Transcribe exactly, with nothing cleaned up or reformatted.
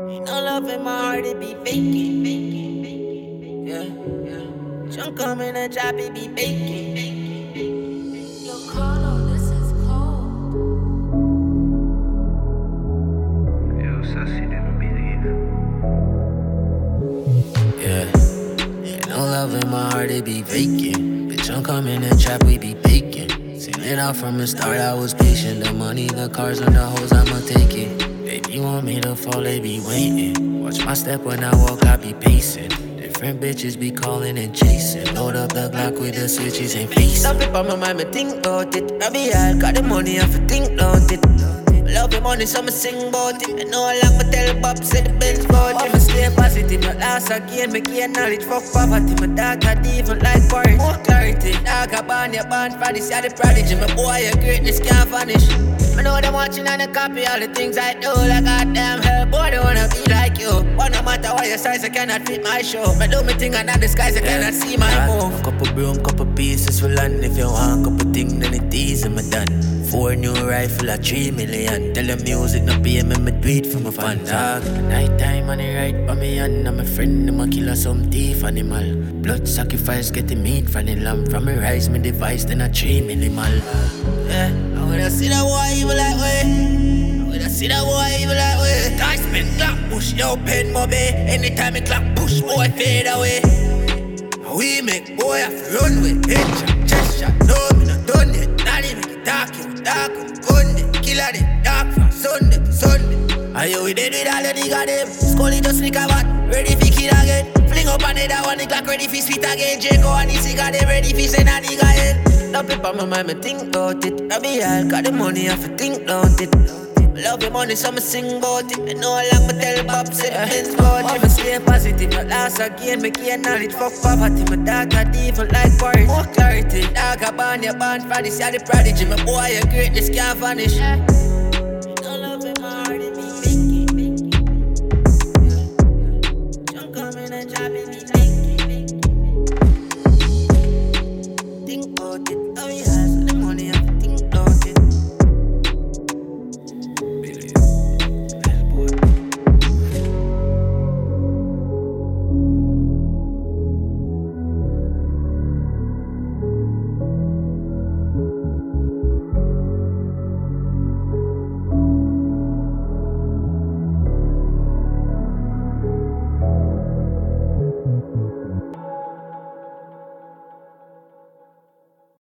No love in my heart, it be faking. Yeah, yeah. Junk come in a job, it be baking. Yo, Carlo, this is cold. Yo, Sussy didn't believe. Yeah. Ain't no love in my heart, it be vacant. Bitch, I'm coming in trap, we be baking. Seen it out from the start, I was patient. The money, the cars, and the hoes, I'ma take it. Baby want me to fall, they be waiting. Watch my step when I walk, I be pacing. Different bitches be calling and chasing. Load up the Glock with the switches ain't facing. Some people on my mind, me think about it. I be hard, got the money, I fi think about it. Love the money, so me sing about it. I know how long me tell Bob, say the Benz about it. Me stay positive, my last again, me gain knowledge. Fuck poverty, my dog had even like porridge. More clarity, dog a band, you band for this, you're the prodigy. My boy, your greatness can't vanish. I know them watching and they copy all the things I do. Like goddamn hell, boy, they wanna be like you. But no matter what your size, I cannot fit my show. But do me thing and not the skies, I cannot see my move. Couple broom, couple pieces for land. If you want couple things, then it easy, me done. Four new rifle at three million. Tell the music no pay me, me do it for my fans. Dog. Nighttime on the right by me and I'm a friend, I'm a killer some thief animal. Blood sacrifice, get the meat from the lamb. From me rise, me device, then I three minimal. Yeah, I wanna see that boy evil like way. I wanna see that boy evil like way. Dice spin, clock push, yo pen mobe. Anytime a clock push, boy fade away. We make boy have to run with headshot, chest shot. No, me not done yet. Not even dark, you dark, gun it. Killer them, dark from Sunday to Sunday. Are you with it with all the nigga them? Scully just sneak a bat, ready for kill again. Fling up another one, the clock ready for spit again. Jaco and the cigar, they ready for send a nigga head. No people on my mind, me think about it. I be all got the money, I fi think about it. Love your money, so me sing about it. I know how long me tell Bob, say the Benz about it. Me stay positive, my last again, me gain knowledge. Fuck poverty, my dog had even like porridge. More clarity, dog a band, you band for this, you're the prodigy. My boy, your greatness can't vanish.